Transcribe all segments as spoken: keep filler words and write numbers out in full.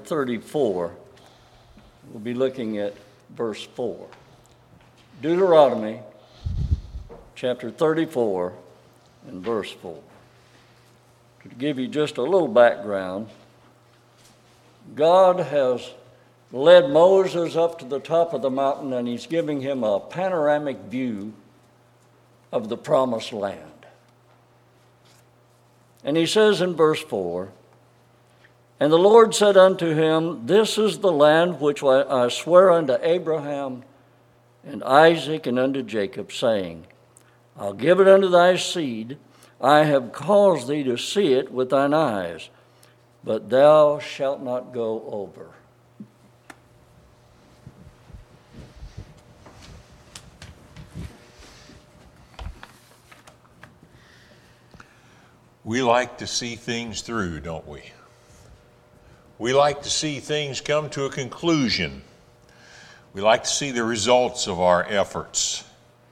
thirty-four. We'll be looking at verse four. Deuteronomy chapter thirty-four and verse four. To give you just a little background, God has led Moses up to the top of the mountain, and he's giving him a panoramic view of the promised land. And he says in verse four, "And the Lord said unto him, This is the land which I swear unto Abraham and Isaac and unto Jacob, saying, I'll give it unto thy seed. I have caused thee to see it with thine eyes, but thou shalt not go over." We like to see things through, don't we? We like to see things come to a conclusion. We like to see the results of our efforts.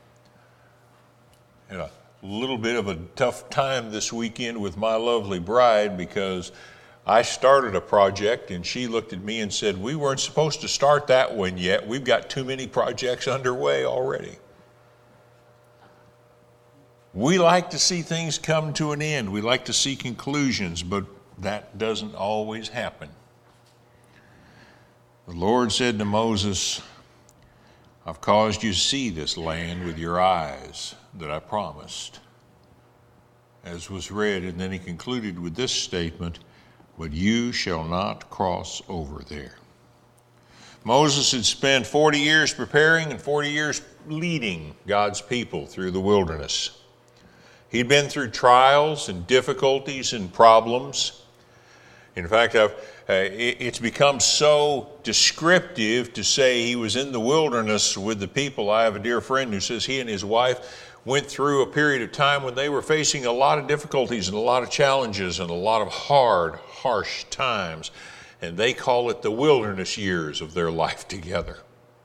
You know, a little bit of a tough time this weekend with my lovely bride, because I started a project and she looked at me and said, "We weren't supposed to start that one yet. We've got too many projects underway already." We like to see things come to an end. We like to see conclusions, but that doesn't always happen. The Lord said to Moses, "I've caused you to see this land with your eyes that I promised," as was read, and then he concluded with this statement, "But you shall not cross over there." Moses had spent forty years preparing and forty years leading God's people through the wilderness. He'd been through trials and difficulties and problems. In fact, I've, uh, it, it's become so descriptive to say he was in the wilderness with the people. I have a dear friend who says he and his wife went through a period of time when they were facing a lot of difficulties and a lot of challenges and a lot of hard, harsh times. And they call it the wilderness years of their life together.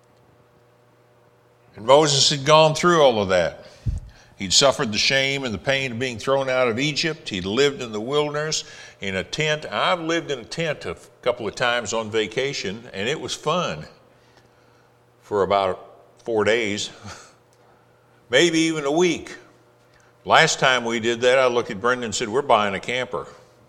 And Moses had gone through all of that. He'd suffered the shame and the pain of being thrown out of Egypt. He'd lived in the wilderness in a tent. I've lived in a tent a couple of times on vacation, and it was fun for about four days, maybe even a week. Last time we did that, I looked at Brendan and said, "We're buying a camper.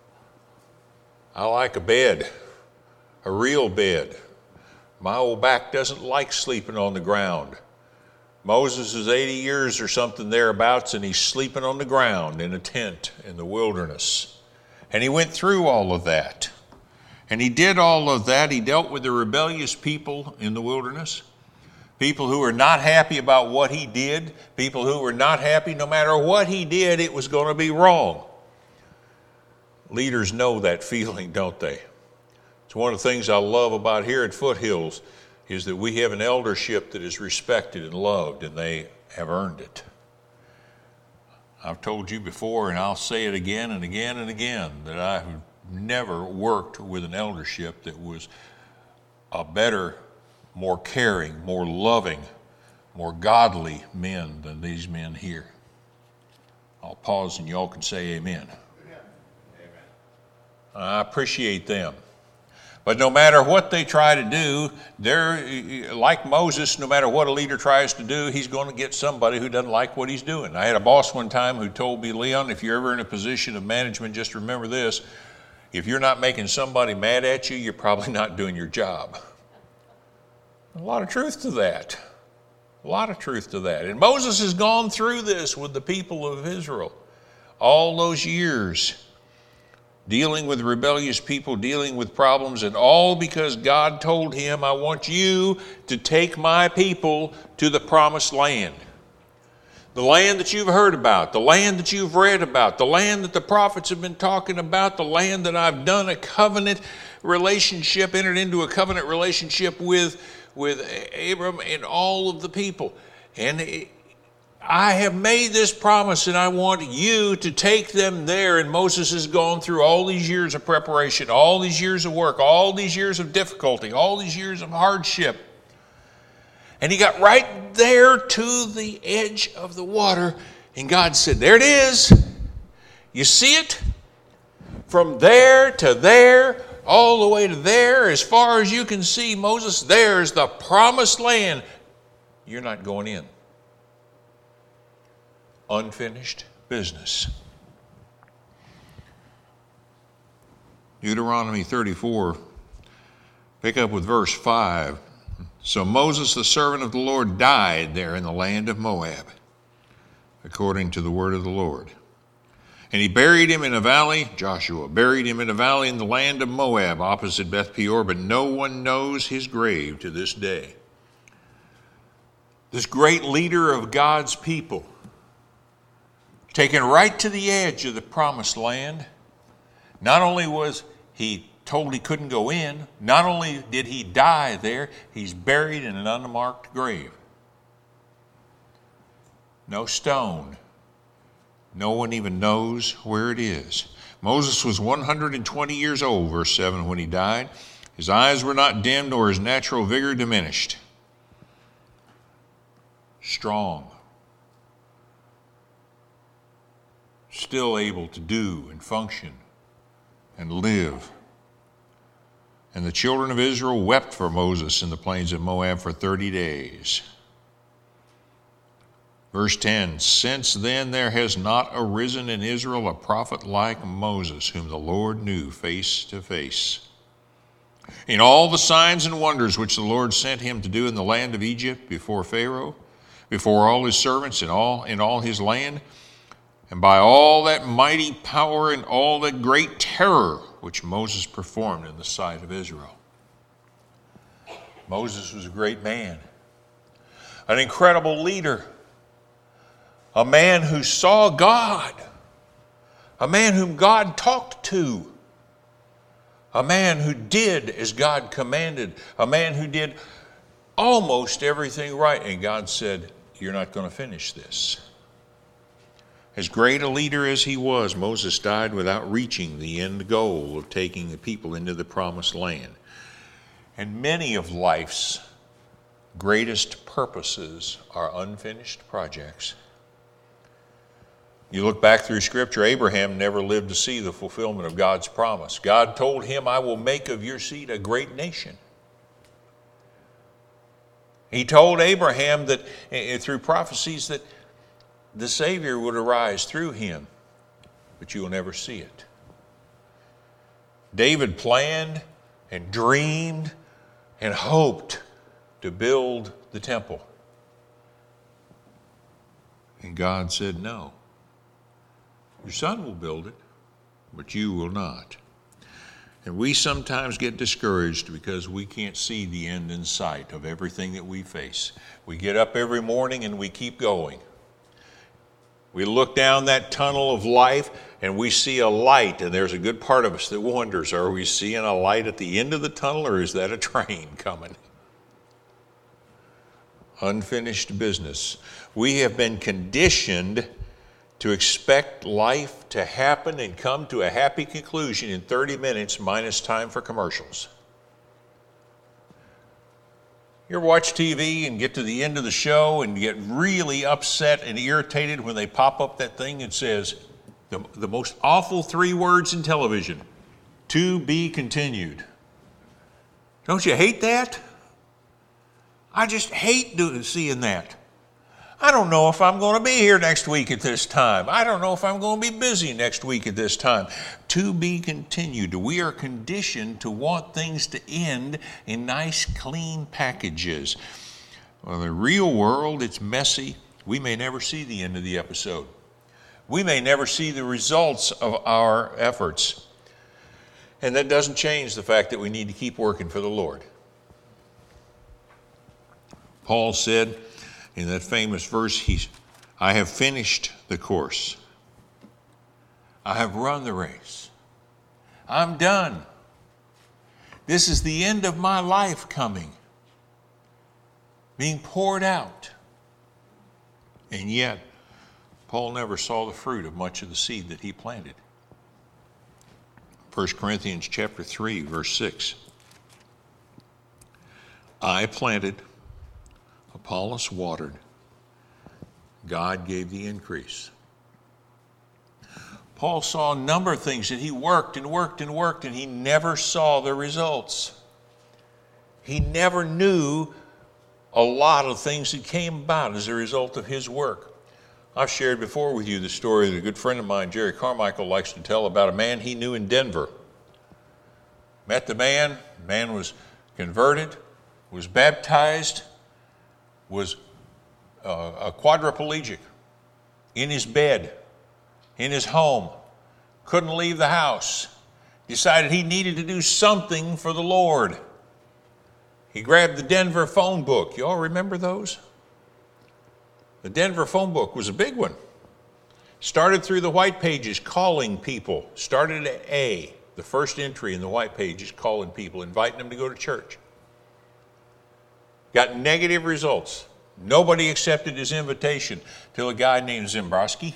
I like a bed, a real bed. My old back doesn't like sleeping on the ground." Moses is eighty years or something thereabouts, and he's sleeping on the ground in a tent in the wilderness. And he went through all of that. And he did all of that. He dealt with the rebellious people in the wilderness, people who were not happy about what he did, people who were not happy no matter what he did, it was going to be wrong. Leaders know that feeling, don't they? It's one of the things I love about here at Foothills, is that we have an eldership that is respected and loved, and they have earned it. I've told you before, and I'll say it again and again and again, that I've never worked with an eldership that was a better, more caring, more loving, more godly men than these men here. I'll pause and y'all can say amen. Amen. I appreciate them. But no matter what they try to do, they're like Moses. No matter what a leader tries to do, he's going to get somebody who doesn't like what he's doing. I had a boss one time who told me, "Leon, if you're ever in a position of management, just remember this. If you're not making somebody mad at you, you're probably not doing your job." A lot of truth to that. A lot of truth to that. And Moses has gone through this with the people of Israel all those years, dealing with rebellious people, dealing with problems, and all because God told him, "I want you to take my people to the promised land." The land that you've heard about, the land that you've read about, the land that the prophets have been talking about, the land that I've done a covenant relationship, entered into a covenant relationship with, with Abram and all of the people. And it, I have made this promise, and I want you to take them there. And Moses has gone through all these years of preparation, all these years of work, all these years of difficulty, all these years of hardship. And he got right there to the edge of the water, and God said, "There it is. You see it? From there to there, all the way to there, as far as you can see, Moses, there's the promised land. You're not going in. Unfinished business. Deuteronomy thirty-four, pick up with verse five. So Moses, the servant of the Lord, died there in the land of Moab, according to the word of the Lord. And he buried him in a valley, Joshua buried him in a valley in the land of Moab, opposite Beth Peor, but no one knows his grave to this day. This great leader of God's people, taken right to the edge of the promised land, not only was he told he couldn't go in, not only did he die there, he's buried in an unmarked grave. No stone. No one even knows where it is. Moses was one hundred twenty years old, verse seven, when he died. His eyes were not dimmed, nor his natural vigor diminished. Strong. Still able to do and function and live. And the children of Israel wept for Moses in the plains of Moab for thirty days. Verse ten, since then there has not arisen in Israel a prophet like Moses, whom the Lord knew face to face. In all the signs and wonders which the Lord sent him to do in the land of Egypt before Pharaoh, before all his servants in all, in all his land, and by all that mighty power and all that great terror which Moses performed in the sight of Israel. Moses was a great man, an incredible leader, a man who saw God, a man whom God talked to, a man who did as God commanded, a man who did almost everything right. And God said, you're not going to finish this. As great a leader as he was, Moses died without reaching the end goal of taking the people into the promised land. And many of life's greatest purposes are unfinished projects. You look back through Scripture, Abraham never lived to see the fulfillment of God's promise. God told him, I will make of your seed a great nation. He told Abraham that through prophecies that the Savior would arise through him, but you will never see it. David planned and dreamed and hoped to build the temple. And God said, no. Your son will build it, but you will not. And we sometimes get discouraged because we can't see the end in sight of everything that we face. We get up every morning and we keep going. We look down that tunnel of life and we see a light, and there's a good part of us that wonders, are we seeing a light at the end of the tunnel, or is that a train coming? Unfinished business. We have been conditioned to expect life to happen and come to a happy conclusion in thirty minutes minus time for commercials. You ever watch T V and get to the end of the show and get really upset and irritated when they pop up that thing that says the, the most awful three words in television, to be continued? Don't you hate that? I just hate doing, seeing that. I don't know if I'm going to be here next week at this time. I don't know if I'm going to be busy next week at this time. To be continued. We are conditioned to want things to end in nice, clean packages. Well, in the real world, it's messy. We may never see the end of the episode. We may never see the results of our efforts. And that doesn't change the fact that we need to keep working for the Lord. Paul said, in that famous verse, he's, I have finished the course. I have run the race. I'm done. This is the end of my life coming, being poured out. And yet, Paul never saw the fruit of much of the seed that he planted. First Corinthians chapter three, verse six. I planted, Apollos watered, God gave the increase. Paul saw a number of things that he worked and worked and worked, and he never saw the results. He never knew a lot of things that came about as a result of his work. I've shared before with you the story that a good friend of mine, Jerry Carmichael, likes to tell about a man he knew in Denver. Met the man, the man was converted, was baptized, was uh, a quadriplegic, in his bed, in his home, couldn't leave the house, decided he needed to do something for the Lord. He grabbed the Denver phone book. You all remember those? The Denver phone book was a big one. Started through the white pages calling people. Started at A, the first entry in the white pages, calling people, inviting them to go to church. Got negative results. Nobody accepted his invitation till a guy named Zimbrowski.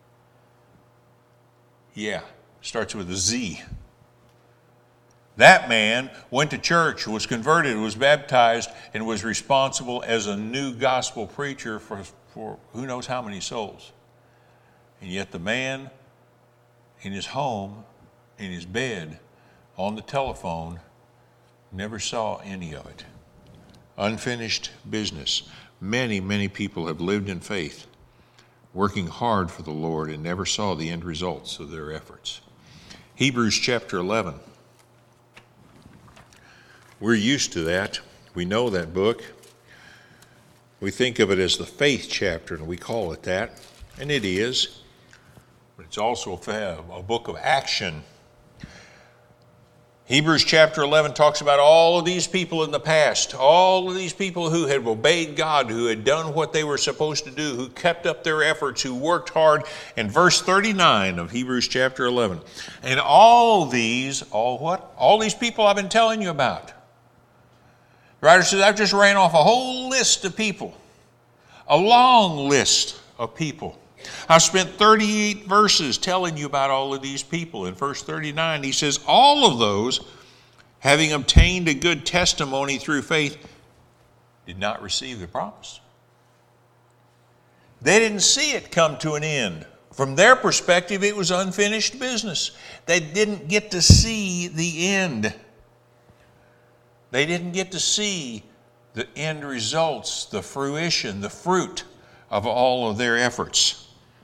Yeah, starts with a Z. That man went to church, was converted, was baptized, and was responsible as a new gospel preacher for, for who knows how many souls. And yet the man in his home, in his bed, on the telephone, never saw any of it. Unfinished business. Many, many people have lived in faith, working hard for the Lord, and never saw the end results of their efforts. Hebrews chapter eleven. We're used to that. We know that book. We think of it as the faith chapter, and we call it that, and it is. But it's also a book of action. Hebrews chapter eleven talks about all of these people in the past, all of these people who had obeyed God, who had done what they were supposed to do, who kept up their efforts, who worked hard. And verse thirty-nine of Hebrews chapter eleven. And all these, all what? All these people I've been telling you about. The writer says, I've just ran off a whole list of people, a long list of people. I've spent thirty-eight verses telling you about all of these people. In verse thirty-nine, he says, all of those, having obtained a good testimony through faith, did not receive the promise. They didn't see it come to an end. From their perspective, it was unfinished business. They didn't get to see the end. They didn't get to see the end results, the fruition, the fruit of all of their efforts.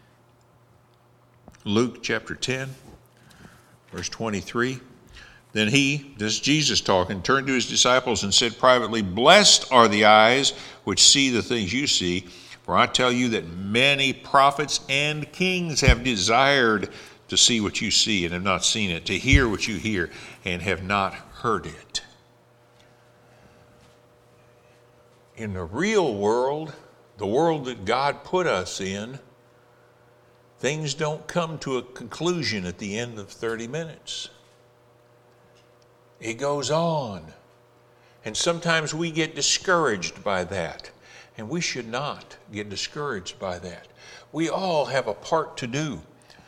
Luke chapter ten, verse twenty-three. Then he, this is Jesus talking, turned to his disciples and said privately, blessed are the eyes which see the things you see, for I tell you that many prophets and kings have desired to see what you see and have not seen it, to hear what you hear and have not heard it. In the real world, the world that God put us in, things don't come to a conclusion at the end of thirty minutes. It goes on. And sometimes we get discouraged by that. And we should not get discouraged by that. We all have a part to do.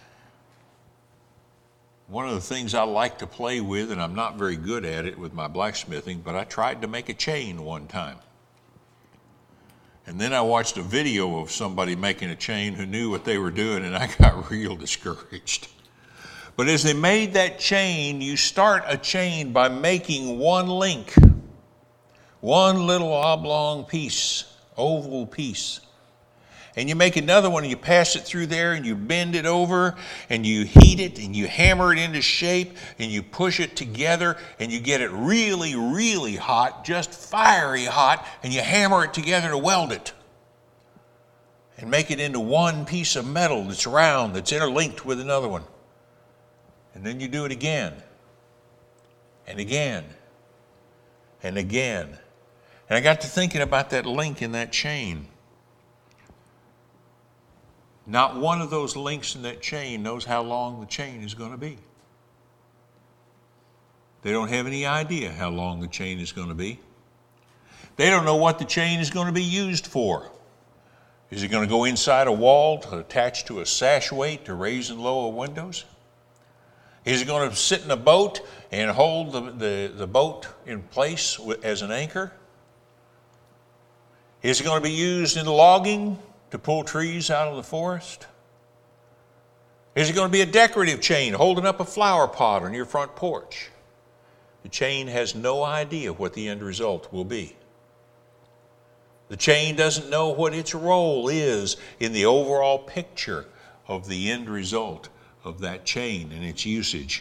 One of the things I like to play with, and I'm not very good at it with my blacksmithing, but I tried to make a chain one time. And then I watched a video of somebody making a chain who knew what they were doing, and I got real discouraged. But as they made that chain, you start a chain by making one link, one little oblong piece, oval piece. And you make another one and you pass it through there and you bend it over and you heat it and you hammer it into shape and you push it together and you get it really, really hot, just fiery hot, and you hammer it together to weld it and make it into one piece of metal that's round, that's interlinked with another one. And then you do it again and again and again. And I got to thinking about that link in that chain. Not one of those links in that chain knows how long the chain is going to be. They don't have any idea how long the chain is going to be. They don't know what the chain is going to be used for. Is it going to go inside a wall to attach to a sash weight to raise and lower windows? Is it going to sit in a boat and hold the, the, the boat in place as an anchor? Is it going to be used in logging to pull trees out of the forest? Is it going to be a decorative chain holding up a flower pot on your front porch? The chain has no idea what the end result will be. The chain doesn't know what its role is in the overall picture of the end result of that chain and its usage.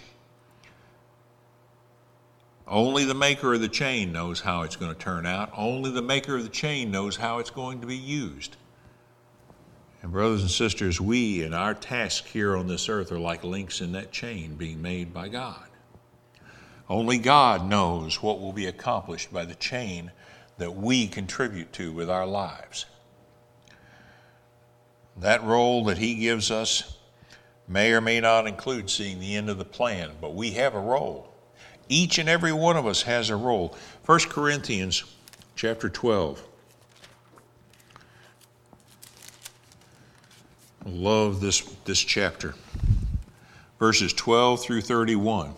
Only the maker of the chain knows how it's going to turn out. Only the maker of the chain knows how it's going to be used. And brothers and sisters, we and our task here on this earth are like links in that chain being made by God. Only God knows what will be accomplished by the chain that we contribute to with our lives. That role that He gives us may or may not include seeing the end of the plan, but we have a role. Each and every one of us has a role. First Corinthians chapter twelve. I love this, this chapter. Verses twelve through thirty-one.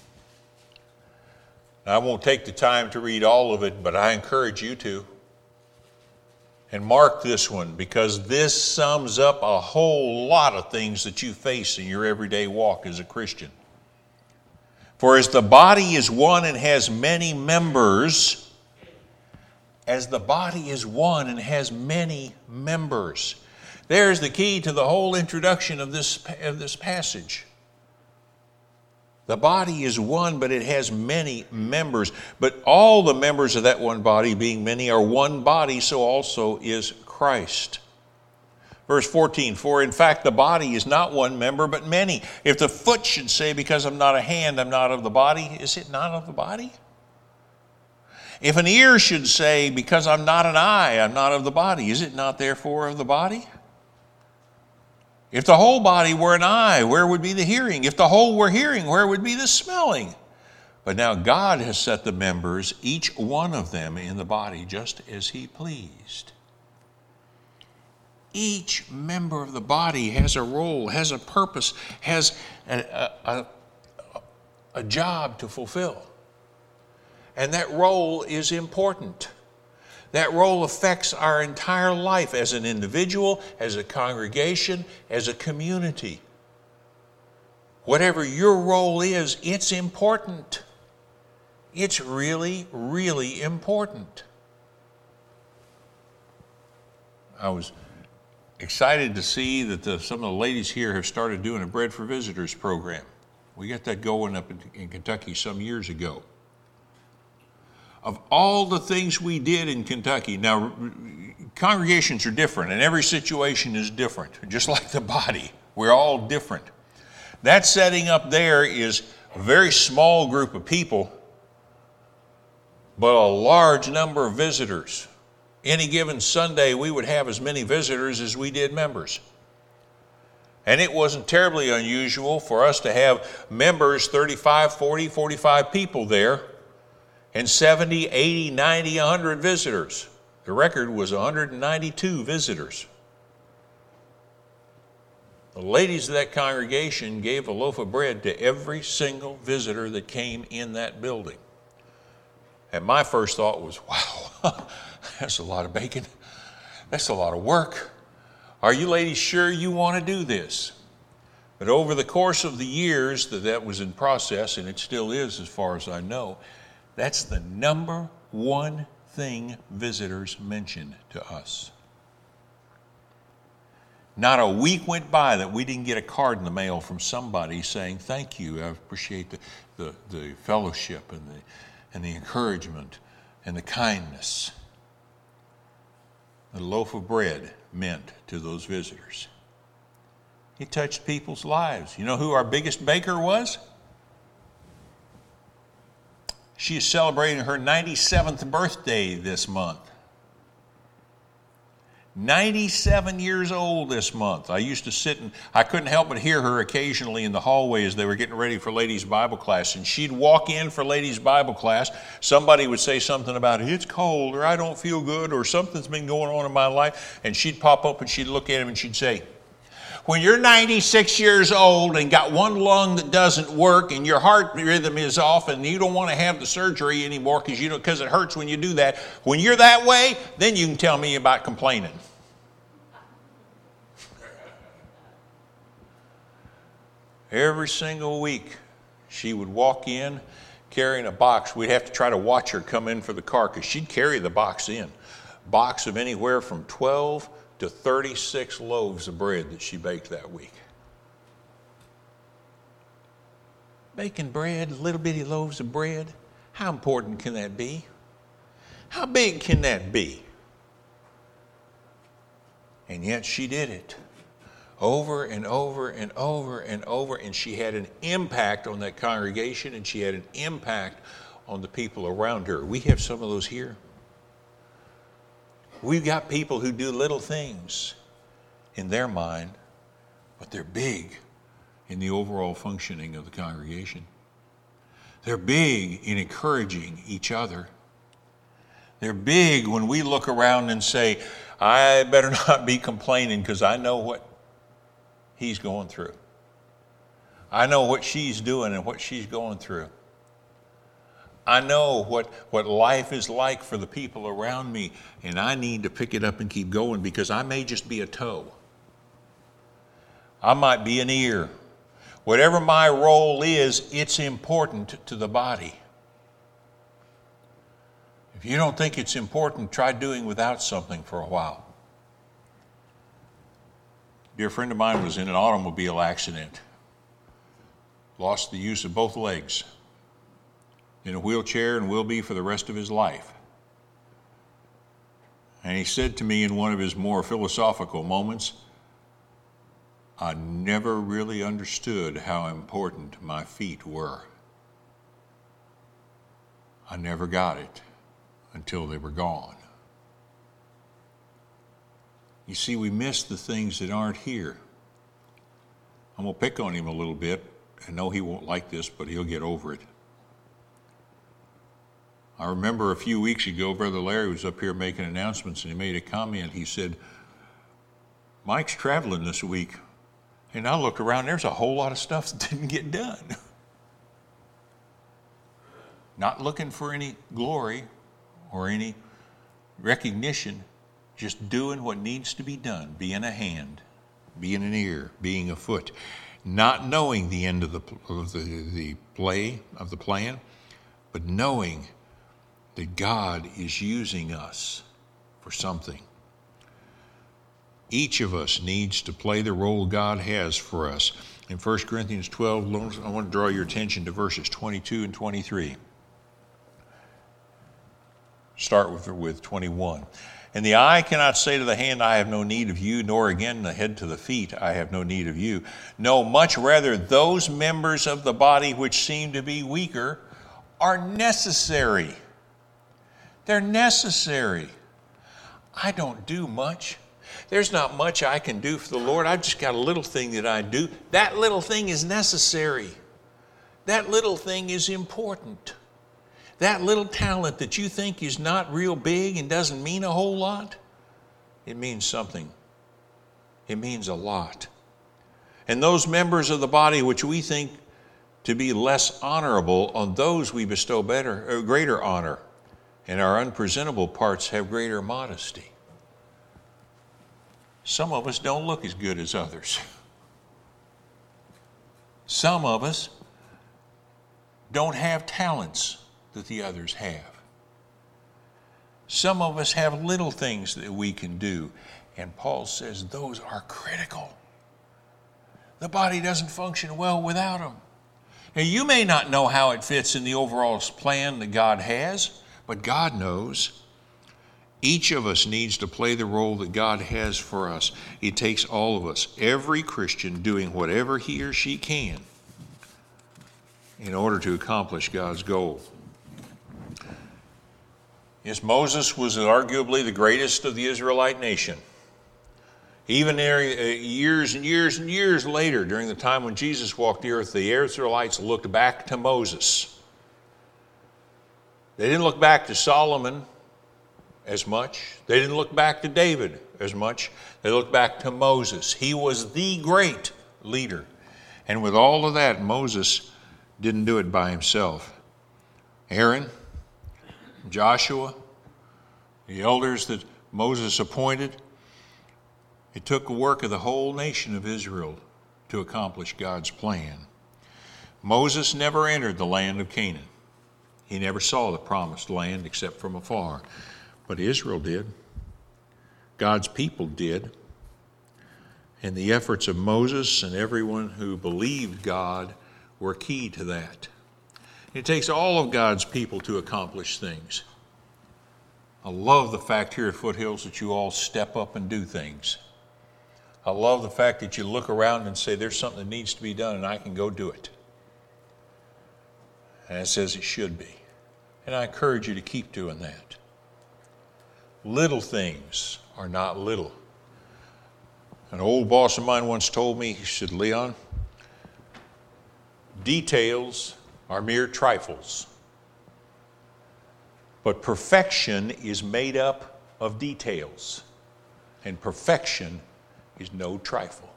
Now, I won't take the time to read all of it, but I encourage you to. And mark this one, because this sums up a whole lot of things that you face in your everyday walk as a Christian. For as the body is one and has many members, as the body is one and has many members. There's the key to the whole introduction of this, of this passage. The body is one, but it has many members. But all the members of that one body, being many, are one body, so also is Christ. Verse fourteen, for in fact the body is not one member, but many. If the foot should say, because I'm not a hand, I'm not of the body, is it not of the body? If an ear should say, because I'm not an eye, I'm not of the body, is it not therefore of the body? If the whole body were an eye, where would be the hearing? If the whole were hearing, where would be the smelling? But now God has set the members, each one of them, in the body just as He pleased. Each member of the body has a role, has a purpose, has a, a, a, a job to fulfill. And that role is important. That role affects our entire life as an individual, as a congregation, as a community. Whatever your role is, it's important. It's really, really important. I was excited to see that the, some of the ladies here have started doing a Bread for Visitors program. We got that going up in, in Kentucky some years ago. Of all the things we did in Kentucky, now congregations are different and every situation is different, just like the body. We're all different. That setting up there is a very small group of people, but a large number of visitors. Any given Sunday, we would have as many visitors as we did members. And it wasn't terribly unusual for us to have members, thirty-five, forty, forty-five people there, and seventy, eighty, ninety, one hundred visitors. The record was one hundred ninety-two visitors. The ladies of that congregation gave a loaf of bread to every single visitor that came in that building. And my first thought was, wow, that's a lot of bacon. That's a lot of work. Are you ladies sure you want to do this? But over the course of the years that that was in process, and it still is as far as I know, that's the number one thing visitors mentioned to us. Not a week went by that we didn't get a card in the mail from somebody saying, thank you, I appreciate the, the, the fellowship and the, and the encouragement and the kindness. A loaf of bread meant to those visitors. It touched people's lives. You know who our biggest baker was? She is celebrating her ninety-seventh birthday this month. ninety-seven years old this month. I used to sit and I couldn't help but hear her occasionally in the hallway as they were getting ready for ladies' Bible class. And she'd walk in for ladies' Bible class. Somebody would say something about, it's cold, or I don't feel good, or something's been going on in my life. And she'd pop up and she'd look at him and she'd say, when you're ninety-six years old and got one lung that doesn't work and your heart rhythm is off and you don't want to have the surgery anymore because you don't, because it hurts when you do that, when you're that way, then you can tell me about complaining. Every single week, she would walk in carrying a box. We'd have to try to watch her come in for the car because she'd carry the box in. Box of anywhere from twelve to thirty-six loaves of bread that she baked that week. Baking bread, little bitty loaves of bread, how important can that be? How big can that be? And yet she did it over and over and over and over, and she had an impact on that congregation, and she had an impact on the people around her. We have some of those here. We've got people who do little things in their mind, but they're big in the overall functioning of the congregation. They're big in encouraging each other. They're big when we look around and say, I better not be complaining because I know what he's going through. I know what she's doing and what she's going through. I know what, what life is like for the people around me, and I need to pick it up and keep going because I may just be a toe. I might be an ear. Whatever my role is, it's important to the body. If you don't think it's important, try doing without something for a while. A dear friend of mine was in an automobile accident. Lost the use of both legs. In a wheelchair and will be for the rest of his life. And he said to me in one of his more philosophical moments, I never really understood how important my feet were. I never got it until they were gone. You see, we miss the things that aren't here. I'm going to pick on him a little bit. I know he won't like this, but he'll get over it. I remember a few weeks ago, Brother Larry was up here making announcements, and he made a comment. He said, Mike's traveling this week. And I looked around, there's a whole lot of stuff that didn't get done. Not looking for any glory or any recognition, just doing what needs to be done, being a hand, being an ear, being a foot, not knowing the end of the, of the, the play, of the plan, but knowing that God is using us for something. Each of us needs to play the role God has for us. In First Corinthians twelve, I want to draw your attention to verses twenty-two and twenty-three. Start with, with twenty-one. And the eye cannot say to the hand, I have no need of you, nor again the head to the feet, I have no need of you. No, much rather those members of the body which seem to be weaker are necessary. They're necessary. I don't do much. There's not much I can do for the Lord. I've just got a little thing that I do. That little thing is necessary. That little thing is important. That little talent that you think is not real big and doesn't mean a whole lot, it means something. It means a lot. And those members of the body which we think to be less honorable, on those we bestow better, or greater honor. And our unpresentable parts have greater modesty. Some of us don't look as good as others. Some of us don't have talents that the others have. Some of us have little things that we can do. And Paul says those are critical. The body doesn't function well without them. Now, you may not know how it fits in the overall plan that God has, but God knows. Each of us needs to play the role that God has for us. It takes all of us, every Christian doing whatever he or she can in order to accomplish God's goal. Yes, Moses was arguably the greatest of the Israelite nation. Even years and years and years later, during the time when Jesus walked the earth, the Israelites looked back to Moses. They didn't look back to Solomon as much. They didn't look back to David as much. They looked back to Moses. He was the great leader. And with all of that, Moses didn't do it by himself. Aaron, Joshua, the elders that Moses appointed, it took the work of the whole nation of Israel to accomplish God's plan. Moses never entered the land of Canaan. He never saw the promised land except from afar. But Israel did. God's people did. And the efforts of Moses and everyone who believed God were key to that. It takes all of God's people to accomplish things. I love the fact here at Foothills that you all step up and do things. I love the fact that you look around and say, there's something that needs to be done and I can go do it. And it says it should be. And I encourage you to keep doing that. Little things are not little. An old boss of mine once told me, he said, Leon, details are mere trifles, but perfection is made up of details, and perfection is no trifle.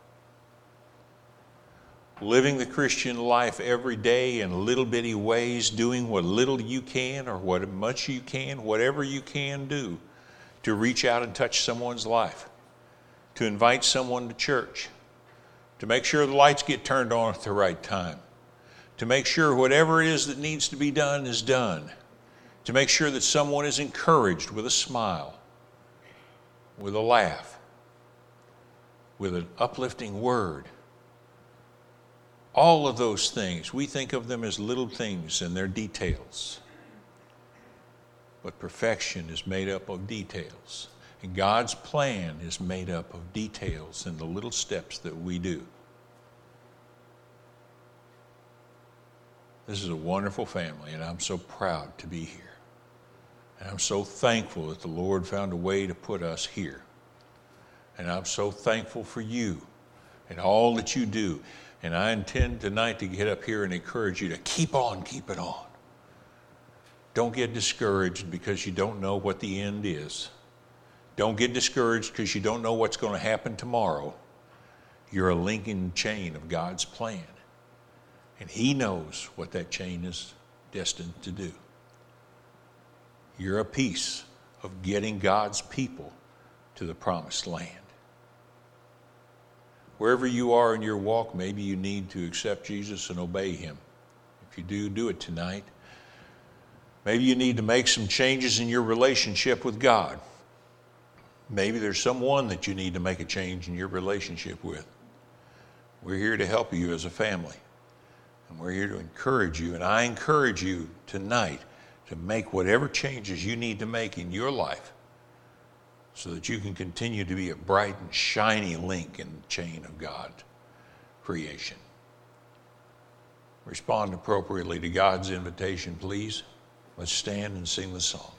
Living the Christian life every day in little bitty ways, doing what little you can or what much you can, whatever you can do to reach out and touch someone's life, to invite someone to church, to make sure the lights get turned on at the right time, to make sure whatever it is that needs to be done is done, to make sure that someone is encouraged with a smile, with a laugh, with an uplifting word. All of those things, we think of them as little things and they're details. But perfection is made up of details. And God's plan is made up of details and the little steps that we do. This is a wonderful family, and I'm so proud to be here. And I'm so thankful that the Lord found a way to put us here. And I'm so thankful for you and all that you do. And I intend tonight to get up here and encourage you to keep on, keep it on. Don't get discouraged because you don't know what the end is. Don't get discouraged because you don't know what's going to happen tomorrow. You're a link in the chain of God's plan. And He knows what that chain is destined to do. You're a piece of getting God's people to the promised land. Wherever you are in your walk, maybe you need to accept Jesus and obey Him. If you do, do it tonight. Maybe you need to make some changes in your relationship with God. Maybe there's someone that you need to make a change in your relationship with. We're here to help you as a family. And we're here to encourage you. And I encourage you tonight to make whatever changes you need to make in your life so that you can continue to be a bright and shiny link in the chain of God's creation. Respond appropriately to God's invitation, please. Let's stand and sing the song.